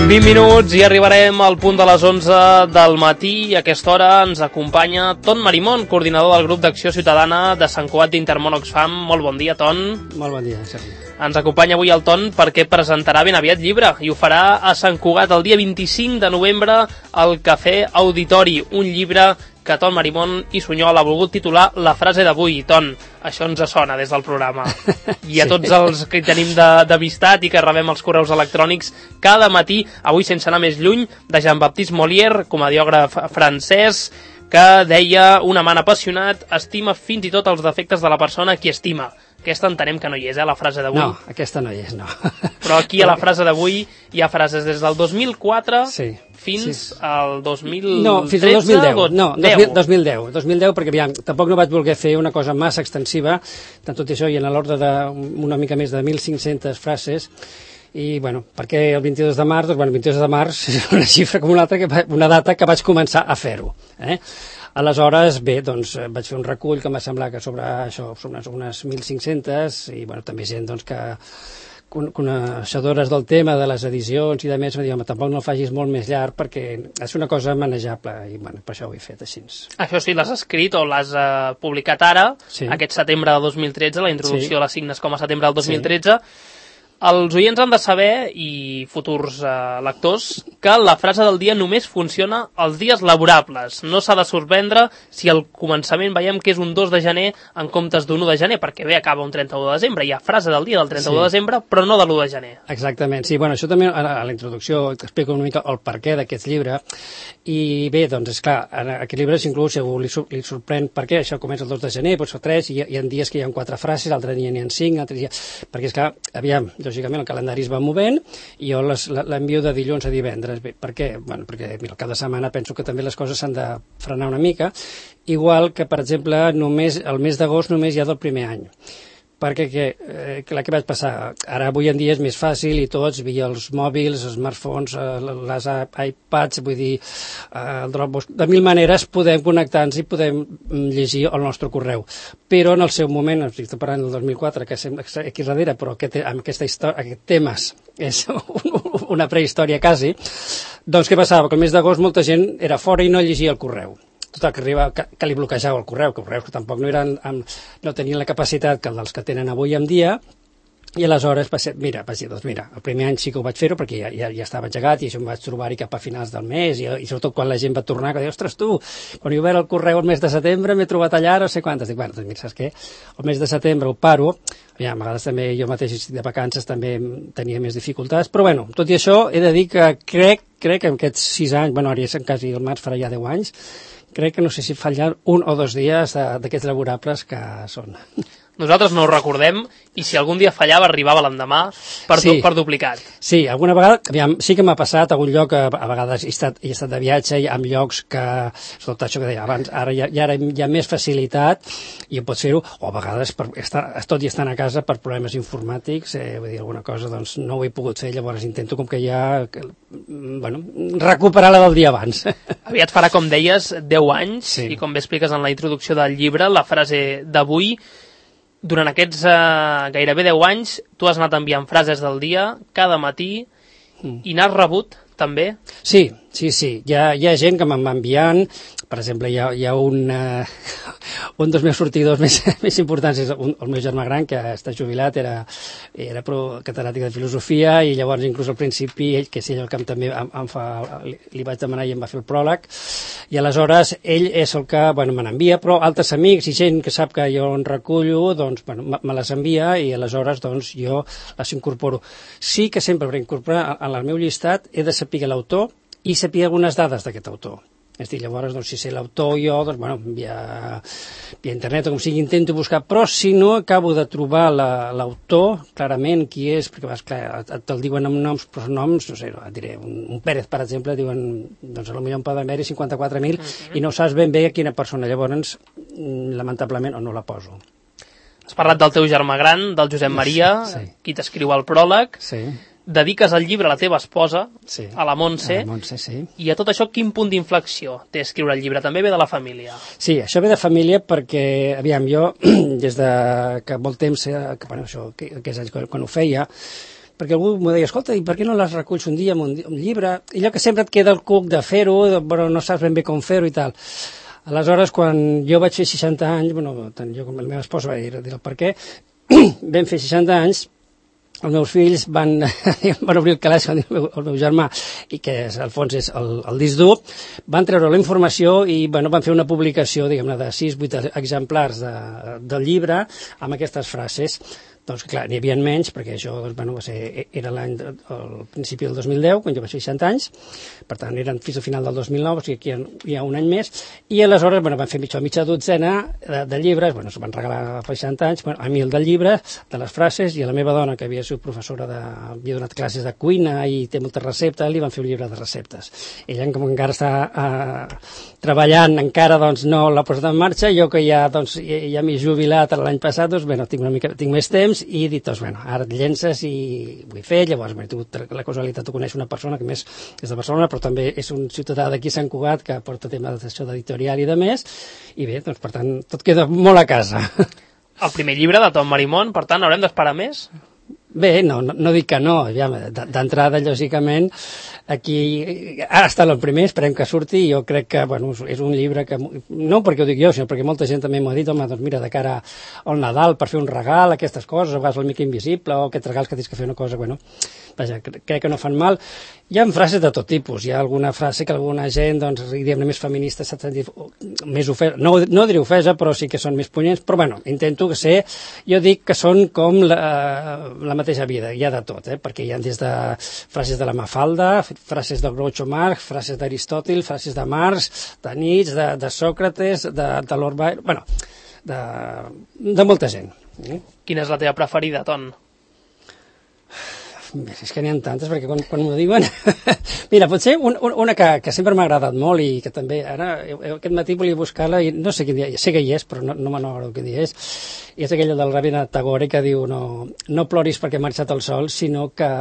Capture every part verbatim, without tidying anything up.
vint minuts i arribarem al punt de les onze del matí i a aquesta hora ens acompanya Ton Marimon, coordinador del grup d'Acció Ciutadana de Sant Cugat d'Intermón Oxfam. Molt bon dia, Ton. Molt bon dia, Sergi. Ens acompanya avui el Ton perquè presentarà ben aviat llibre i ho farà a Sant Cugat el dia vint-i-cinc de novembre al Cafè Auditori, un llibre que Ton Marimon i Sunyol ha volgut titular La frase d'avui. Ton, això ens sona des del programa. I a Sí. tots els que tenim de, de vistat i que rebem els correus electrònics cada matí, avui sense anar més lluny, de Jean-Baptiste Molière, comediògraf francès, que deia: un amant apassionat estima fins i tot els defectes de la persona a qui estima. Aquesta entenem que no hi és, eh, la frase d'avui. No, aquesta no hi és, no. Però aquí a la frase d'avui hi ha frases des del dos mil quatre Sí. fins Sí. al dos mil tretze. No, fins al dos mil deu. No, deu. dos mil deu. dos mil deu, perquè aviam, tampoc no vaig voler fer una cosa massa extensiva, tant tot això i en l'ordre d'una mica més de mil cinc-centes frases. I, bueno, perquè el vint-i-dos de març, doncs, bueno, el vint-i-dos de març és una xifra com una altra, que va, una data que vaig començar a fer-ho, eh? Aleshores, bé, doncs, vaig fer un recull que em va semblar que sobre això, sobre unes, unes mil cinc-centes, i, bueno, també gent, doncs, que coneixedores del tema de les edicions i de més, em diuen, tampoc no el facis molt més llarg perquè és una cosa manejable i, bueno, per això ho he fet així. Això sí, l'has escrit o l'has eh, publicat ara, Sí. aquest setembre de dos mil tretze, la introducció Sí. la signes com a setembre del dos mil tretze. Els oients han de saber, i futurs eh, lectors, que la frase del dia només funciona els dies laborables. No s'ha de sorprendre si al començament veiem que és un dos de gener en comptes d'un u de gener, perquè bé, acaba un trenta-u de desembre. Hi ha frase del dia del trenta-u de Sí. desembre, però no de l'u de gener. Exactament, sí, bueno, això també a la introducció explico una mica el perquè d'aquest llibre, i bé, doncs, és clar, en aquest llibre s'inclou, si algú li, li sorprèn per què, això comença el dos de gener, doncs el tres, i hi ha, hi ha dies que hi ha quatre frases, altres dia n'hi ha cinc, altres dia... perquè és clar, aviam, lògicament el calendari es va movent i jo les- l'envio de dilluns a divendres. Bé, per què? Bueno, perquè mira, cada setmana penso que també les coses s'han de frenar una mica, igual que, per exemple, només el mes d'agost només hi ha del primer any. Perquè que, eh, clar, què vaig passar? Ara avui en dia és més fàcil i tots, via els mòbils, els smartphones, eh, les iPads, vull dir, eh, el Dropbox, de mil maneres podem connectar-nos i podem mm, llegir el nostre correu. Però en el seu moment, estic parlant del dos mil quatre, que sembla que aquí darrere, però aquest, amb aquesta història, aquest temes és una prehistòria quasi, doncs què passava? Que el mes d'agost molta gent era fora i no llegia el correu. Total, que, arriba, que, que li bloquejava el correu, que correus que tampoc no, eren, amb, no tenien la capacitat que dels que tenen avui en dia, i aleshores vaig ser, mira, vaig dir, doncs mira, el primer any sí que ho vaig fer-ho perquè ja, ja, ja estava engegat i això em vaig trobar-hi cap a finals del mes, i, i sobretot quan la gent va tornar, que diu, ostres, tu, quan he obert el correu el mes de setembre m'he trobat allà, no sé quantes. Dic, bueno, doncs mira, saps què? El mes de setembre ho paro, ja, a vegades també jo mateix de vacances també tenia més dificultats, però bueno, tot i això he de dir que crec, crec que en aquests sis anys, bueno, ara ja quasi el març farà ja deu anys, crec que no sé si fallen un o dos dies d'aquests laborables que són. Nosaltres no ho recordem, i si algun dia fallava arribava l'endemà per, Sí. du per duplicat. Sí, alguna vegada, aviam, sí que m'ha passat a algun lloc, a, a vegades he estat, he estat de viatge i en llocs que, sobretot això que deia abans, ara ja, ja ara hi ha més facilitat i pots fer-ho, o a vegades per estar, tot i estant a casa per problemes informàtics, eh, vull dir, alguna cosa, doncs no ho he pogut fer, llavors intento com que ja, que, bueno, recuperar la del dia abans. Aviat farà, com deies, deu anys, Sí. i com bé expliques en la introducció del llibre, la frase d'avui, durant aquests eh, gairebé deu anys, tu has anat enviant frases del dia, cada matí, Mm. i n'has rebut, també? Sí, sí, sí. Hi ha, hi ha gent que me'n va enviant, per exemple, hi ha, hi ha un, uh, un dels meus sortidors més, més importants, és un, el meu germà gran, que està jubilat, era, era pro catedràtic de filosofia, i llavors inclús al principi, ell, que és ell el que em, també em, em fa, li, li vaig demanar i em va fer el pròleg, i aleshores ell és el que, bueno, me n'envia, però altres amics i gent que sap que jo en recullo, doncs, bueno, me, me les envia, i aleshores, doncs, jo les incorporo. Sí que sempre per incorporar en el meu llistat he de saber l'autor i saber algunes dades d'aquest autor. És a dir, llavors, doncs, si sé l'autor jo, doncs, bueno, via, via internet o com sigui, intento buscar, però si no acabo de trobar l'autor, la, clarament, qui és, perquè vas, clar, te'l diuen amb noms, però noms, no sé, no, et diré, un, un Pérez, per exemple, diuen, doncs, potser en poden haver-hi cinquanta-quatre mil, uh-huh. i no saps ben bé quina persona, llavors, lamentablement, o no la poso. Has parlat del teu germà gran, del Josep Maria, sí. qui t'escriu el pròleg. Sí. Dediques el llibre a la teva esposa, sí. a la Montse, a la Montse, sí. I a tot això quin punt d'inflexió té escriure el llibre? També ve de la família. Sí, això ve de família perquè, aviam, jo, des de que molt temps, que, bueno, això, que, que és quan, quan ho feia, perquè algú m'ho deia, escolta, i per què no les reculls un dia amb un, un llibre? I allò que sempre et queda el cuc de fer-ho, però no saps ben bé com fer-ho i tal. Aleshores, quan jo vaig fer seixanta anys, bueno, tant jo com la meva esposa va dir, dir el per què, vam fer seixanta anys, els meus fills van, van obrir el calaix, el meu, el meu germà, i que és, al fons és el, el disc dur, van treure la informació i bueno, van fer una publicació, diguem-ne, de sis vuit exemplars de, del llibre amb aquestes frases. Doncs clar, n'hi havia menys, perquè això doncs, bueno, va ser, era l'any al principi del dos mil deu, quan jo vaig fer seixanta anys, per tant eren fins al final del dos mil nou, o sigui que hi ha, hi ha un any més, i aleshores bueno, van fer mitja, mitja dotzena de, de llibres, bueno, s'ho van regalar fa seixanta anys, bueno, a mi el del llibre, de les frases, i a la meva dona, que havia sigut professora de... havia donat classes de cuina i té moltes receptes, li van fer un llibre de receptes. Ella, com encara està eh, treballant, encara doncs, no l'ha posat en marxa, jo que ja, doncs, ja m'he jubilat l'any passat, doncs, bueno, tinc, una mica, tinc més temps, i he dit, doncs, bueno, ara et llences i ho he fet, llavors m'he tingut la casualitat de conèixer una persona que més és de Barcelona, però també és un ciutadà d'aquí Sant Cugat que porta temes d'això d'editorial i de més, i bé, doncs, per tant, tot queda molt a casa. El primer llibre de Tom Marimon, per tant, haurem d'esperar més? Bé, no, no, no dic que no, d'entrada, lògicament, aquí ha estat el primer, esperem que surti, i jo crec que, bueno, és un llibre que, no perquè ho dic jo, sinó perquè molta gent també m'ho ha dit, home, doncs mira, de cara al Nadal, per fer un regal, aquestes coses, a vegades una mica invisible, o aquests regals que tens que fer una cosa, bueno, vaja, crec que no fan mal. Hi ha frases de tot tipus, hi ha alguna frase que alguna gent, doncs, diguem-ne, més feminista s'ha sentit més ofesa, no, no diré ofesa, però sí que són més punyents, però bueno, intento que ser, jo dic que són com la, la mateixa vida, hi ha de tot, eh? Perquè hi ha des de frases de la Mafalda, frases del Groucho Marx, frases d'Aristòtil, frases de Marx, de Nietzsche, de, de Sòcrates, de, de Lord Byron, bueno, de, de molta gent. Eh? Quina és la teva preferida, Ton? És que n'hi ha tantes, perquè quan, quan m'ho diuen... Mira, potser un, un, una que, que sempre m'ha agradat molt i que també, ara, aquest matí volia buscar-la i no sé quin dia, sé que hi és, però no, no m'agrada quin dia és, i és aquella del Rabindranath Tagore que diu no, no ploris perquè ha marxat el sol, sinó que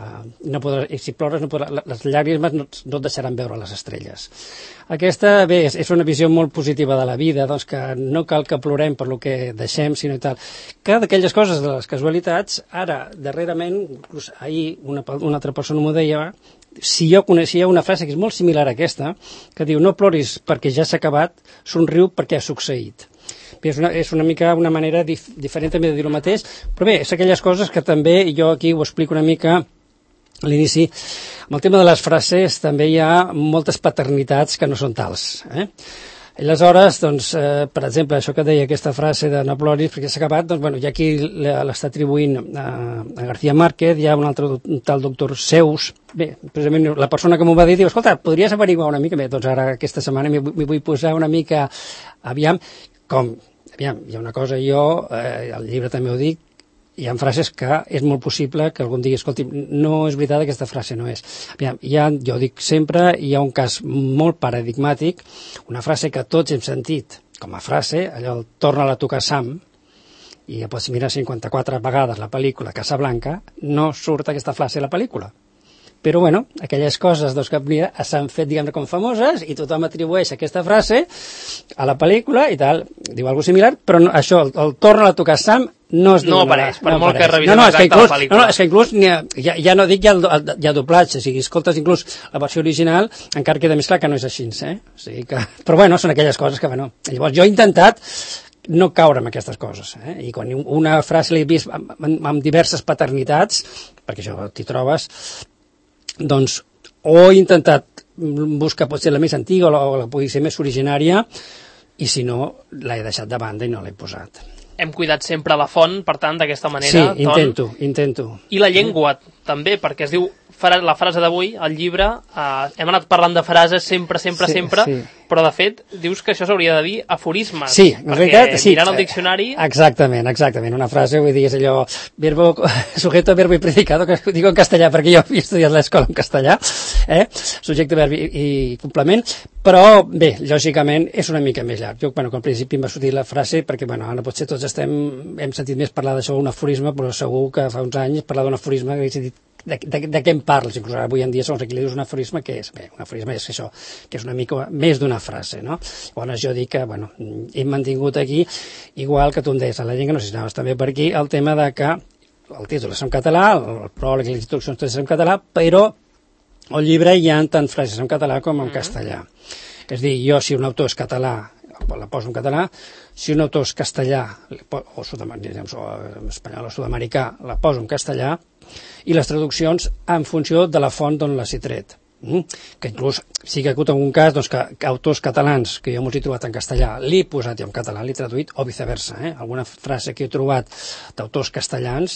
no podràs, i si plores no podràs, les llàgrimes no, no et deixaran veure les estrelles. Aquesta, bé, és, és una visió molt positiva de la vida, doncs que no cal que plorem per lo que deixem, sinó i tal. Que d'aquelles coses, de les casualitats, ara, darrerament, inclús ahir una, una altra persona m'ho deia, si jo coneixia una frase que és molt similar a aquesta, que diu, no ploris perquè ja s'ha acabat, somriu perquè ha succeït. Bé, és, una, és una mica una manera dif, diferent també de dir el mateix, però bé, és aquelles coses que també, jo aquí ho explico una mica a l'inici, amb el tema de les frases també hi ha moltes paternitats que no són tals, eh? I aleshores, doncs, eh, per exemple, això que deia aquesta frase de no ploris perquè s'ha acabat, doncs, bueno, hi ha qui l'està atribuint a, a García Márquez, hi ha un altre un tal doctor Seuss, bé, precisament la persona que m'ho va dir diu, escolta, podries averiguar una mica, bé, doncs ara aquesta setmana m'hi vull posar una mica, aviam, com, aviam, hi ha una cosa, jo, eh, el llibre també ho dic, hi ha frases que és molt possible que algun digui, escolti, no és veritat, aquesta frase no és. Aviam, hi ha, jo dic sempre, hi ha un cas molt paradigmàtic, una frase que tots hem sentit com a frase, allò el torna-la a tocar Sam, i ja pots mirar cinquanta-quatre vegades la pel·lícula Casablanca, no surt aquesta frase a la pel·lícula. Però, bueno, aquelles coses doncs, que s'han fet, diguem-ne, com famoses, i tothom atribueix aquesta frase a la pel·lícula i tal, diu alguna similar, però no, això, el, el torna a tocar Sam, no es diu... No apareix, per no molt apareix. que revisem no, no, exacte inclús, la pel·lícula. No, no, és que inclús, ha, ja, ja no dic ja, el, ja doblatge, o sigui, escoltes inclús la versió original, encara queda més clar que no és així, eh? O sigui que... Però, bueno, són aquelles coses que, bueno... Llavors, jo he intentat no caure en aquestes coses, eh? I quan una frase l'he vist amb, amb, amb diverses paternitats, perquè això t'hi trobes, doncs, o he intentat buscar potser la més antiga o la, o la pugui ser més originària, i si no, l'he deixat de banda i no l'he posat. Hem cuidat sempre la font, per tant, d'aquesta manera. Sí, intento, ton. intento. I la llengua, també, perquè es diu la frase d'avui, al llibre, eh, hem anat parlant de frases sempre, sempre, sí, sempre, sí. Però, de fet, dius que això s'hauria de dir aforismes. Sí, en realitat, sí. Mirant el diccionari... Exactament, exactament. Una frase, vull dir, és allò, verbo, sujeto, verbo i predicado, que ho dic en castellà, perquè jo havia estudiat l'escola en castellà, eh? Subjecte, verb i, i complement, però, bé, lògicament, és una mica més llarg. Jo, bueno, al principi em va sortir la frase, perquè, bueno, ara potser tots estem, hem sentit més parlar d'això, un aforisme, però segur que fa uns anys parlar d'un aforisme que he sentit de, de, de què em parles, inclús avui en dia segons aquí li dius un aforisme, que és? Bé, un aforisme és això, que és una mica més d'una frase, no? Llavors jo dic que, bueno, hem mantingut aquí, igual que tu em deies, a la llengua, no sé si anaves també per aquí, el tema de que el títol és en català, el pròleg i les introduccions totes en català, però al llibre hi ha tant frases en català com en castellà. És a dir, jo si un autor és català, la poso en català, si un autor és castellà, o sud-americà, o espanyol o sud-americà, la poso en castellà, i les traduccions en funció de la font d'on les he tret. Mm? Que inclús sí que hi ha hagut algun cas doncs, que, que autors catalans que jo m'ho he trobat en castellà l'he posat jo en català, l'he traduït o viceversa, eh? Alguna frase que he trobat d'autors castellans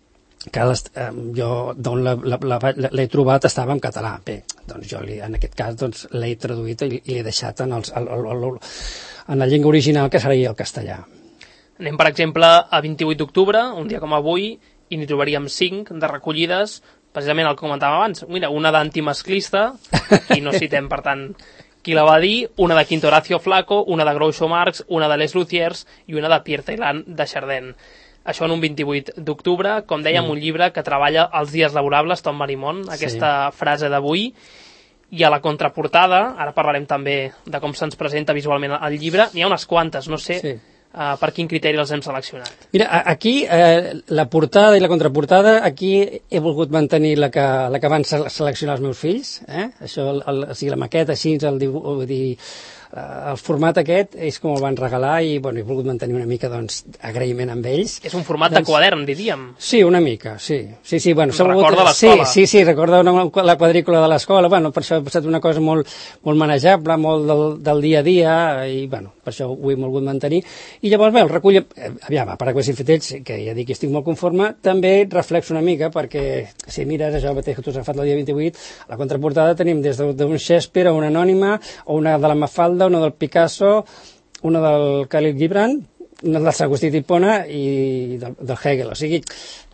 que les, eh, jo d'on l'he trobat estava en català. Bé, doncs jo li, en aquest cas doncs, l'he traduït i l'he deixat en, els, el, el, el, en la llengua original, que seria el castellà. Anem, per exemple, a vint-i-vuit d'octubre, un dia com avui, i n'hi trobaríem cinc de recollides, precisament el que comentàvem abans. Mira, una d'antimasclista, i no citem, per tant, qui la va dir, una de Quinto Horacio Flaco, una de Groucho Marx, una de Les Luthiers i una de Pierre Tailland de Chardin. Això en un vint-i-vuit d'octubre, com dèiem, un llibre que treballa els dies laborables, Tom Marimon, aquesta sí. frase d'avui, i a la contraportada, ara parlarem també de com se'ns presenta visualment el llibre, n'hi ha unes quantes, no sé sí. uh, per quin criteri els hem seleccionat. Mira, aquí, eh, la portada i la contraportada, aquí he volgut mantenir la que, la que van seleccionar els meus fills, eh? Això, el, el, o sigui, la maqueta així, el dibuix, vull dir, el format aquest és com el van regalar i bueno, he volgut mantenir una mica doncs, agraïment amb ells. És un format doncs, de quadern, diríem. Sí, una mica, sí. sí, sí bueno, recorda l'escola. Sí, sí, sí, recorda una, la quadrícula de l'escola. Bueno, per això ha passat una cosa molt, molt manejable, molt del, del dia a dia i bueno, per això ho he volgut mantenir. I llavors, bé, el recull, eh, aviam, a Paraguas i Fetells, que ja dic que estic molt conforme, també reflexo una mica perquè si mires això mateix que tu has agafat el dia vint-i-vuit, a la contraportada tenim des d'un Shakespeare a una anònima, o una de la Mafalda, una del Picasso, una del Khalil Gibran, una del Agustí Tipona i del, del Hegel. O sigui,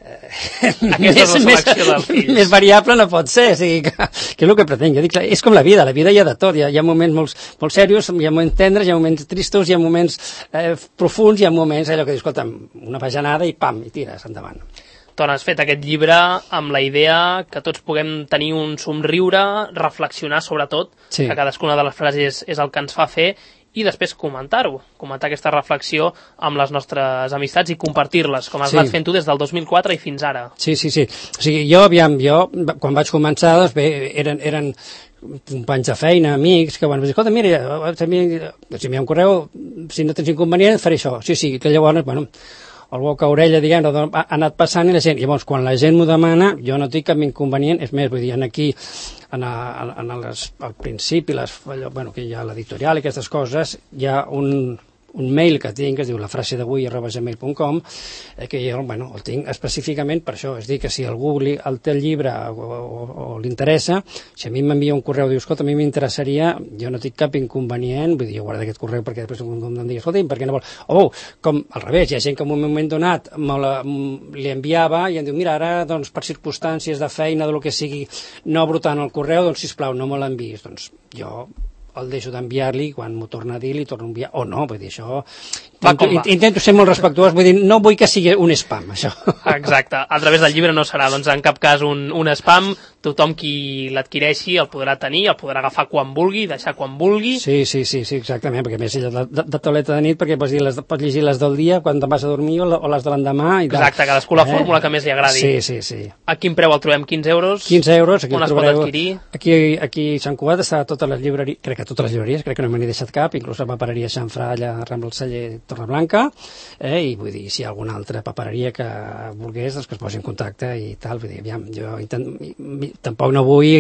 eh, aquesta és la selecció dels fills. Més variable no pot ser. O sigui, que, que és el que pretenc. Jo dic, és com la vida, la vida hi ha de tot. Hi ha, hi ha moments molt, molt serios, hi ha moments tendres, hi ha moments tristos, hi ha moments eh, profuns, hi ha moments allò que dius, escolta, una bajanada i pam, i tires endavant. Ton, has fet aquest llibre amb la idea que tots puguem tenir un somriure, reflexionar sobretot, sí. que cadascuna de les frases és el que ens fa fer, i després comentar-ho, comentar aquesta reflexió amb les nostres amistats i compartir-les, com has sí. anat fent tu des del dos mil quatre i fins ara. Sí, sí, sí. O sigui, jo, aviam, jo, quan vaig començar, doncs bé, eren, eren companys de feina, amics, que van dir, escolta, mira, si m'hi ha un correu, si no tens inconvenient, faré això. Sí, sí, que llavors, bueno, el boca a orella, diguem, ha anat passant i la gent, llavors quan la gent m'ho demana jo no tinc cap inconvenient, és més, vull dir, aquí en, a, en les, al principi les, bueno, que hi ha l'editorial i aquestes coses, hi ha un un mail que tinc, que es diu la frase d'avui arroba gmail punt com, eh, que jo bueno, el tinc específicament per això, és dir, que si algú li, el té el llibre o, o, o li interessa, si a mi m'envia un correu, diu, escolta, a mi m'interessaria, jo no tinc cap inconvenient, vull dir, jo guardo aquest correu perquè després un em digui, escolta, per què no vol? O, com al revés, hi ha gent que en un moment donat me la, li enviava i em diu, mira, ara, doncs, per circumstàncies de feina, de lo que sigui, no obro tant el correu, doncs, sisplau, no me l'enviïs. Doncs jo el deixo d'enviar-li, quan m'ho torna a dir li torno a enviar, o no, vull dir, això intento, intento ser molt respectuós, vull dir, no vull que sigui un spam, això. Exacte, a través del llibre no serà, doncs en cap cas un, un spam, tothom qui l'adquireixi el podrà tenir, el podrà agafar quan vulgui, deixar quan vulgui. Sí, sí, sí, sí exactament, perquè a més de, de, de tauleta de nit, perquè pots, dir, les, pots llegir les del dia quan te'n vas a dormir o, o les de l'endemà. Exacte, cadascú la eh? fórmula que més li agradi. Sí, sí, sí. A quin preu el trobem? quinze euros? quinze euros, aquí on el es pot adquirir? Aquí, aquí a Sant Cugat està a totes les llibreries, crec que totes les llibreries, crec que no me n'he deixat cap, inclús la papereria Xanfrà allà a Rambla el Celler, Torreblanca, eh? I vull dir, si hi ha alguna altra papereria que volgués, doncs que es posi en contacte i tal, vull dir, aviam, jo intent, tampoc no vull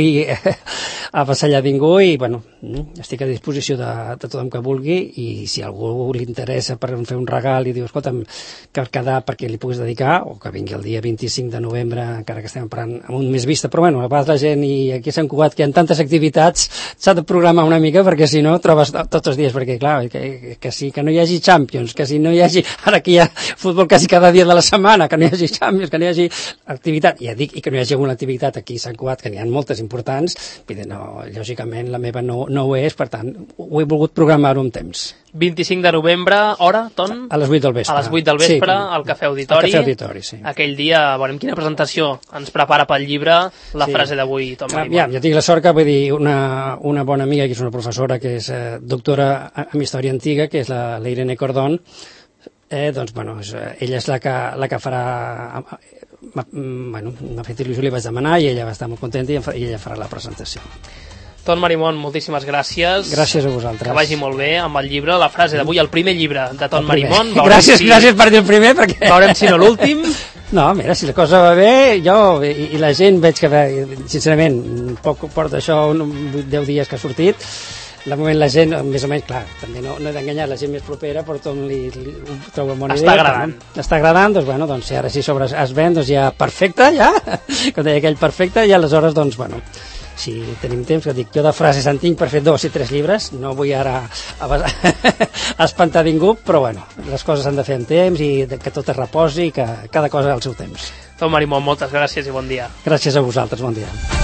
avassallar ningú i, bueno, estic a disposició de, de tothom que vulgui i si a algú li interessa per fer un regal i diu, escolta'm, que quedar perquè li puguis dedicar, o que vingui el dia vint-i-cinc de novembre, encara que estem parlant amb un mes vista, però bueno, a vegades la gent i aquí a Sant Cugat que hi ha tantes activitats, s'ha de programar una mica perquè si no trobes tots els dies, perquè clar, que, que sí, que no hi hagi Champions, que si no hi hagi, ara que hi ha futbol quasi cada dia de la setmana, que no hi hagi Champions, que no hi hagi activitat, ja dic, i que no hi hagi alguna activitat aquí a Sant Cugat, que n'hi ha moltes importants, no, lògicament la meva no, no ho és, per tant, ho he volgut programar-ho amb temps. vint-i-cinc de novembre, hora, Ton? A les vuit del vespre. A les vuit del vespre, sí, al Cafè Auditori. Al Cafè Auditori, sí. Aquell dia, veurem quina presentació ens prepara pel llibre la sí. frase d'avui, Tom Marimon. Ja, ja tinc la sort que, vull dir, una, una bona amiga, que és una professora, que és eh, doctora en història antiga, que és la, la Irene Cordón, eh, doncs, bueno, és, ella és la que, la que farà m'ha bueno, fet il·lusió, li vaig demanar i ella va estar molt contenta i, i ella farà la presentació. Ton Marimon, moltíssimes gràcies. Gràcies a vosaltres. Que vagi molt bé amb el llibre, la frase d'avui, el primer llibre de Ton Marimon. Gràcies, si... gràcies per dir el primer, perquè... Veurem si no l'últim. No, mira, si la cosa va bé, jo i, i la gent veig que, sincerament, poc porta això, vuit deu dies que ha sortit, de moment la gent, més o menys, clar, també no, no he d'enganyar, la gent més propera, però tothom li, li ho troba bona idea. Està agradant. No? Està agradant, doncs, bueno, doncs, si ara sí sobre es ven, doncs ja perfecte, ja, com deia aquell perfecte, i aleshores, doncs, bueno, si tenim temps, que dic, jo de frases en tinc per fer dos i tres llibres, no vull ara espantar ningú, però bueno, les coses s'han de fer en temps i que tot es reposi i que cada cosa al seu temps. Ton Marimon, moltes gràcies i bon dia. Gràcies a vosaltres, bon dia.